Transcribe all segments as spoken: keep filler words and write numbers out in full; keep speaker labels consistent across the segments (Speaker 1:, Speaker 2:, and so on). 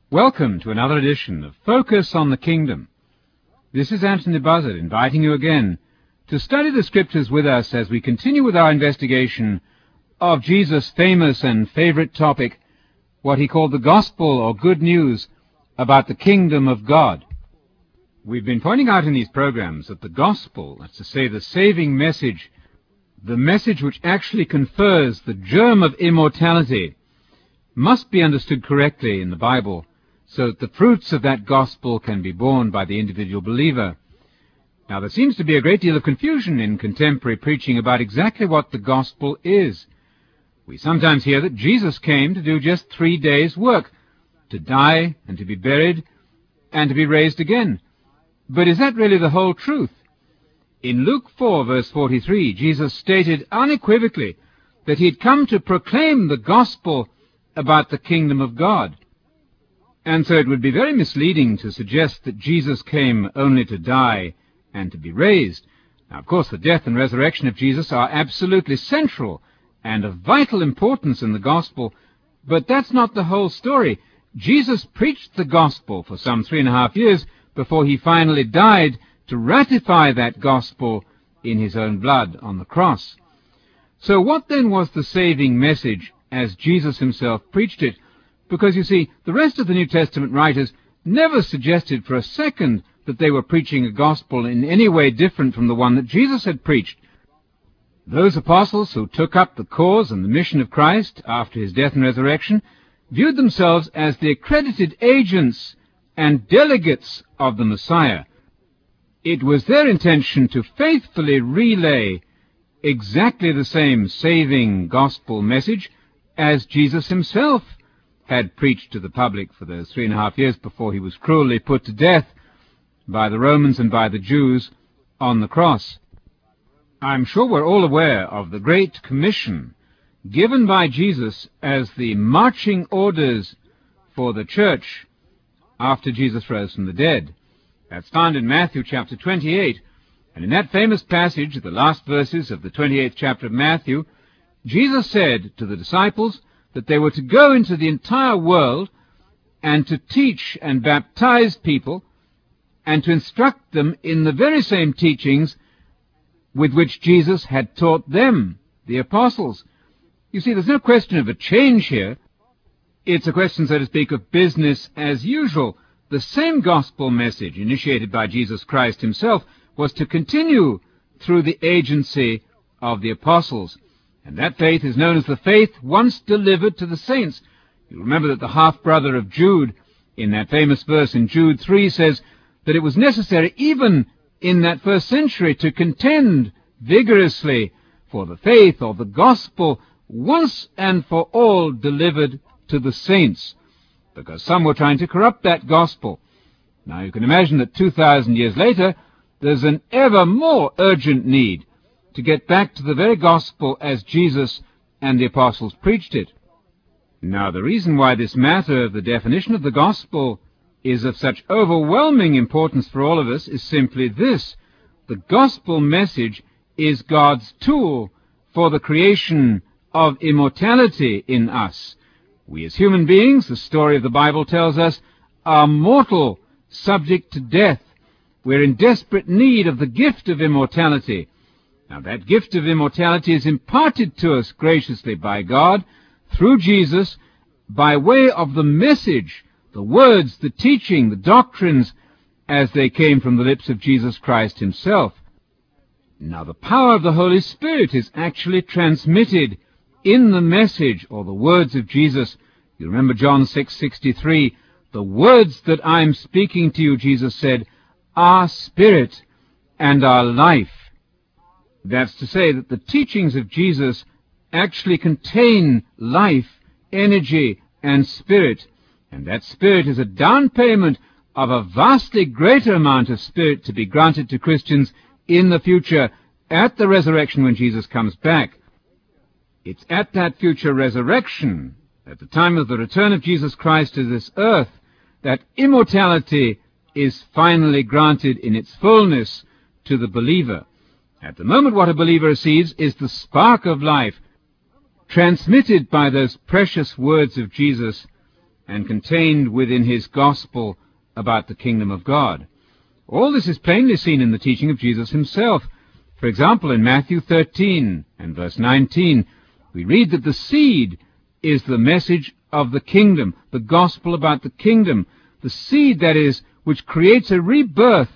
Speaker 1: Welcome to another edition of Focus on the Kingdom. This is Anthony Buzzard inviting you again to study the Scriptures with us as we continue with our investigation of Jesus' famous and favorite topic, what he called the Gospel or Good News about the Kingdom of God. We've been pointing out in these programs that the Gospel, that's to say the saving message, the message which actually confers the germ of immortality, must be understood correctly in the Bible, so that the fruits of that gospel can be borne by the individual believer. Now, there seems to be a great deal of confusion in contemporary preaching about exactly what the gospel is. We sometimes hear that Jesus came to do just three days' work, to die and to be buried and to be raised again. But is that really the whole truth? In Luke four, verse forty-three, Jesus stated unequivocally that he had come to proclaim the gospel about the kingdom of God. And so it would be very misleading to suggest that Jesus came only to die and to be raised. Now, of course, the death and resurrection of Jesus are absolutely central and of vital importance in the gospel, but that's not the whole story. Jesus preached the gospel for some three and a half years before he finally died to ratify that gospel in his own blood on the cross. So what then was the saving message as Jesus himself preached it? Because, you see, the rest of the New Testament writers never suggested for a second that they were preaching a gospel in any way different from the one that Jesus had preached. Those apostles who took up the cause and the mission of Christ after his death and resurrection viewed themselves as the accredited agents and delegates of the Messiah. It was their intention to faithfully relay exactly the same saving gospel message as Jesus himself had preached to the public for those three and a half years before he was cruelly put to death by the Romans and by the Jews on the cross. I'm sure we're all aware of the Great Commission given by Jesus as the marching orders for the church after Jesus rose from the dead. That's found in Matthew chapter twenty-eight. And in that famous passage, the last verses of the twenty-eighth chapter of Matthew, Jesus said to the disciples that they were to go into the entire world and to teach and baptize people and to instruct them in the very same teachings with which Jesus had taught them, the apostles. You see, there's no question of a change here. It's a question, so to speak, of business as usual. The same gospel message initiated by Jesus Christ himself was to continue through the agency of the apostles. And that faith is known as the faith once delivered to the saints. You remember that the half-brother of Jude, in that famous verse in Jude three, says that it was necessary even in that first century to contend vigorously for the faith or the gospel once and for all delivered to the saints, because some were trying to corrupt that gospel. Now you can imagine that two thousand years later, there's an ever more urgent need to get back to the very gospel as Jesus and the apostles preached it. Now, the reason why this matter of the definition of the gospel is of such overwhelming importance for all of us is simply this. The gospel message is God's tool for the creation of immortality in us. We as human beings, the story of the Bible tells us, are mortal, subject to death. We're in desperate need of the gift of immortality. Now, that gift of immortality is imparted to us graciously by God through Jesus by way of the message, the words, the teaching, the doctrines, as they came from the lips of Jesus Christ himself. Now, the power of the Holy Spirit is actually transmitted in the message or the words of Jesus. You remember John six sixty-three, the words that I'm speaking to you, Jesus said, are spirit and are life. That's to say that the teachings of Jesus actually contain life, energy, and spirit. And that spirit is a down payment of a vastly greater amount of spirit to be granted to Christians in the future at the resurrection when Jesus comes back. It's at that future resurrection, at the time of the return of Jesus Christ to this earth, that immortality is finally granted in its fullness to the believer. At the moment, what a believer receives is the spark of life transmitted by those precious words of Jesus and contained within his gospel about the kingdom of God. All this is plainly seen in the teaching of Jesus himself. For example, in Matthew thirteen and verse nineteen, we read that the seed is the message of the kingdom, the gospel about the kingdom, the seed, that is, which creates a rebirth,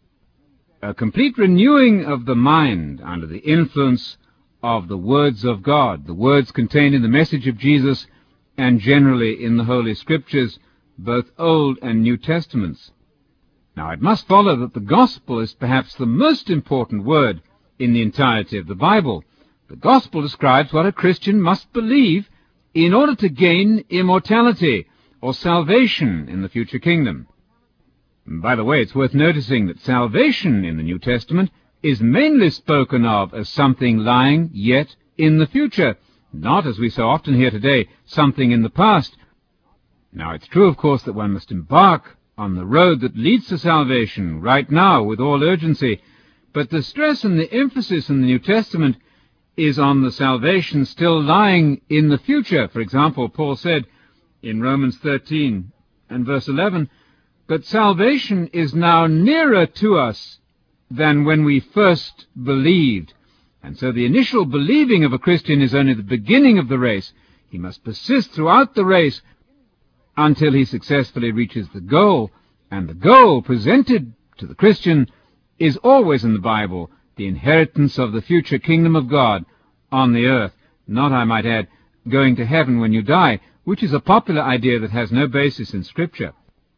Speaker 1: a complete renewing of the mind under the influence of the words of God, the words contained in the message of Jesus and generally in the Holy Scriptures, both Old and New Testaments. Now, it must follow that the gospel is perhaps the most important word in the entirety of the Bible. The gospel describes what a Christian must believe in order to gain immortality or salvation in the future kingdom. By the way, it's worth noticing that salvation in the New Testament is mainly spoken of as something lying yet in the future, not, as we so often hear today, something in the past. Now, it's true, of course, that one must embark on the road that leads to salvation right now with all urgency, but the stress and the emphasis in the New Testament is on the salvation still lying in the future. For example, Paul said in Romans thirteen and verse eleven, "But salvation is now nearer to us than when we first believed." And so the initial believing of a Christian is only the beginning of the race. He must persist throughout the race until he successfully reaches the goal. And the goal presented to the Christian is always in the Bible, the inheritance of the future kingdom of God on the earth. Not, I might add, going to heaven when you die, which is a popular idea that has no basis in Scripture.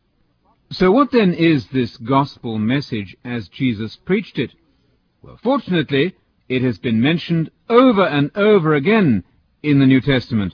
Speaker 1: So what then is this gospel message as Jesus preached it? Well, fortunately, it has been mentioned over and over again in the New Testament.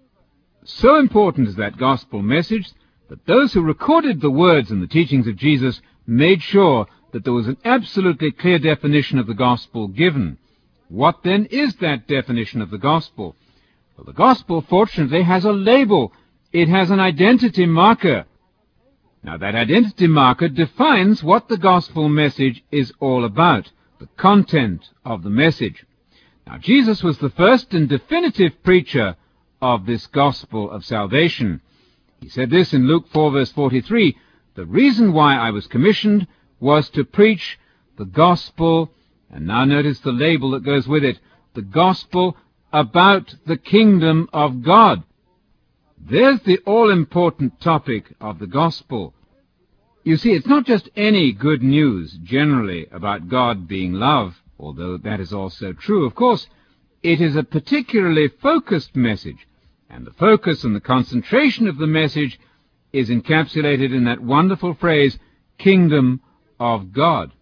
Speaker 1: So important is that gospel message that those who recorded the words and the teachings of Jesus made sure that there was an absolutely clear definition of the gospel given. What then is that definition of the gospel? Well, the gospel, fortunately, has a label. It has an identity marker. Now, that identity marker defines what the gospel message is all about, the content of the message. Now, Jesus was the first and definitive preacher of this gospel of salvation. He said this in Luke four, verse forty-three, "The reason why I was commissioned was to preach the gospel," and now notice the label that goes with it, "the gospel about the kingdom of God." There's the all-important topic of the gospel. You see, it's not just any good news generally about God being love, although that is also true, of course. It is a particularly focused message, and the focus and the concentration of the message is encapsulated in that wonderful phrase, kingdom of God.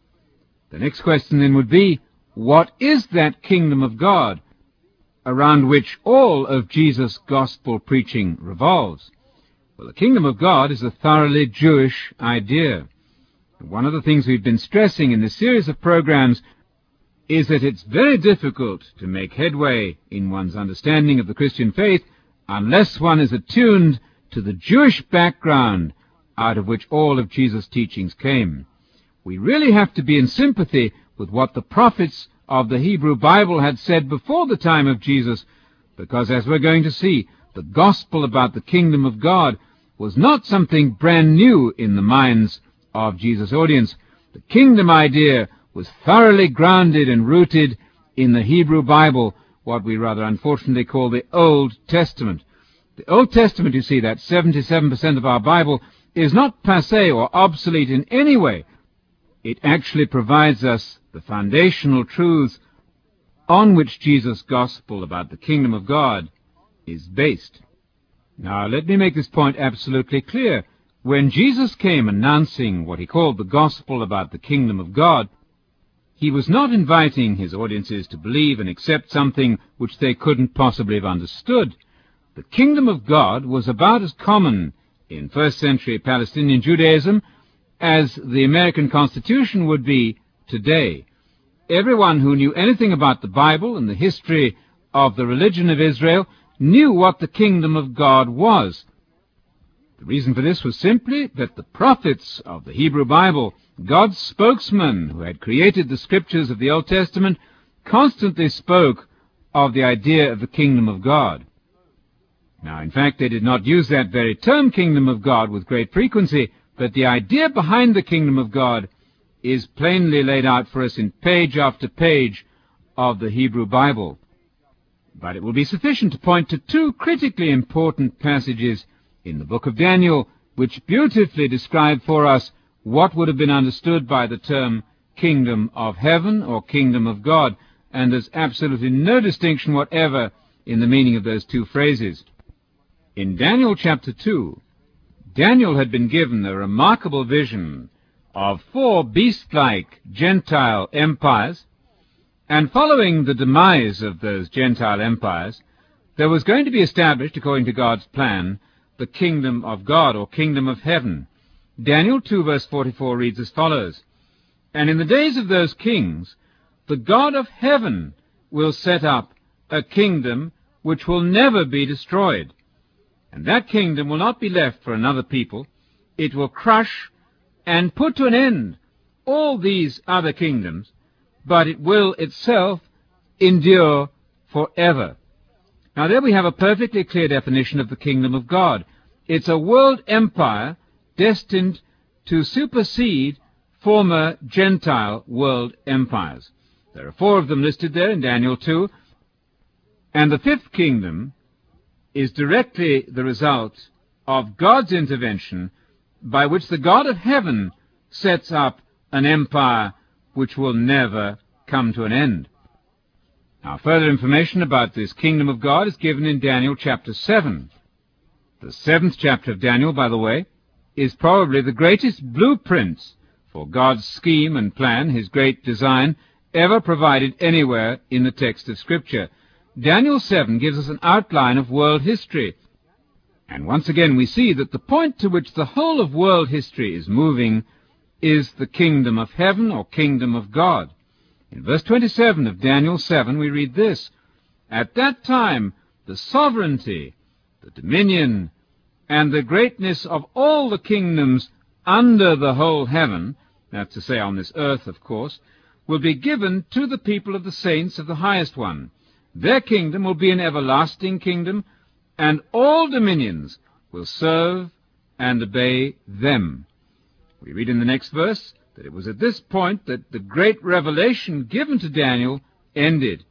Speaker 1: The next question then would be, what is that kingdom of God around which all of Jesus' gospel preaching revolves? Well, the kingdom of God is a thoroughly Jewish idea. One of the things we've been stressing in this series of programs is that it's very difficult to make headway in one's understanding of the Christian faith unless one is attuned to the Jewish background out of which all of Jesus' teachings came. We really have to be in sympathy with what the prophets of the Hebrew Bible had said before the time of Jesus, because, as we're going to see, the gospel about the kingdom of God was not something brand new in the minds of Jesus' audience. The kingdom idea was thoroughly grounded and rooted in the Hebrew Bible, what we rather unfortunately call the Old Testament. The Old Testament, you see, that seventy-seven percent of our Bible, is not passé or obsolete in any way. It actually provides us the foundational truths on which Jesus' gospel about the kingdom of God is based. Now, let me make this point absolutely clear. When Jesus came announcing what he called the gospel about the kingdom of God, he was not inviting his audiences to believe and accept something which they couldn't possibly have understood. The kingdom of God was about as common in first century Palestinian Judaism as the American Constitution would be today. Everyone who knew anything about the Bible and the history of the religion of Israel knew what the kingdom of God was. The reason for this was simply that the prophets of the Hebrew Bible, God's spokesmen who had created the scriptures of the Old Testament, constantly spoke of the idea of the kingdom of God. Now, in fact, they did not use that very term, kingdom of God, with great frequency, but the idea behind the kingdom of God is plainly laid out for us in page after page of the Hebrew Bible. But it will be sufficient to point to two critically important passages in the book of Daniel, which beautifully describe for us what would have been understood by the term kingdom of heaven or kingdom of God, and there's absolutely no distinction whatever in the meaning of those two phrases. In Daniel chapter two, Daniel had been given a remarkable vision of four beast-like Gentile empires, and following the demise of those Gentile empires, there was going to be established, according to God's plan, the kingdom of God, or kingdom of heaven. Daniel two verse forty-four reads as follows, "And in the days of those kings, the God of heaven will set up a kingdom which will never be destroyed. And that kingdom will not be left for another people. It will crush and put to an end all these other kingdoms, but it will itself endure forever." Now there we have a perfectly clear definition of the kingdom of God. It's a world empire destined to supersede former Gentile world empires. There are four of them listed there in Daniel two, and the fifth kingdom is directly the result of God's intervention, by which the God of heaven sets up an empire which will never come to an end. Now, further information about this kingdom of God is given in Daniel chapter seven. The seventh chapter of Daniel, by the way, is probably the greatest blueprint for God's scheme and plan, his great design, ever provided anywhere in the text of Scripture. Daniel seven gives us an outline of world history. And once again we see that the point to which the whole of world history is moving is the kingdom of heaven or kingdom of God. In verse twenty-seven of Daniel seven we read this, "At that time the sovereignty, the dominion, and the greatness of all the kingdoms under the whole heaven," that's to say on this earth, of course, "will be given to the people of the saints of the highest one. Their kingdom will be an everlasting kingdom, and all dominions will serve and obey them." We read in the next verse that it was at this point that the great revelation given to Daniel ended.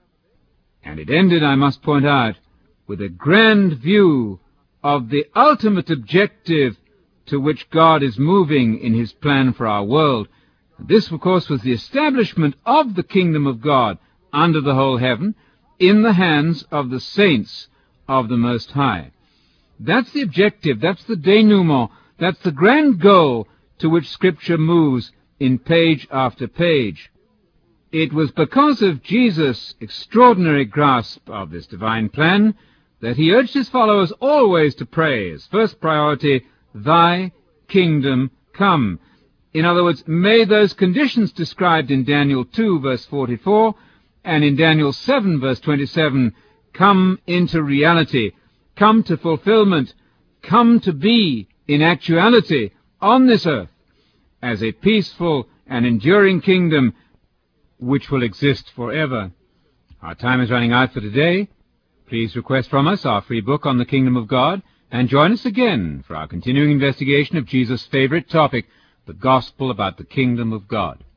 Speaker 1: And it ended, I must point out, with a grand view of the ultimate objective to which God is moving in his plan for our world. This, of course, was the establishment of the kingdom of God under the whole heaven, in the hands of the saints of the Most High. That's the objective, that's the denouement, that's the grand goal to which Scripture moves in page after page. It was because of Jesus' extraordinary grasp of this divine plan that he urged his followers always to pray as first priority, "Thy kingdom come." In other words, may those conditions described in Daniel two verse forty-four and in Daniel seven verse twenty-seven come into reality, come to fulfillment, come to be in actuality on this earth as a peaceful and enduring kingdom which will exist forever. Our time is running out for today. Please request from us our free book on the kingdom of God, and join us again for our continuing investigation of Jesus' favorite topic, the gospel about the kingdom of God.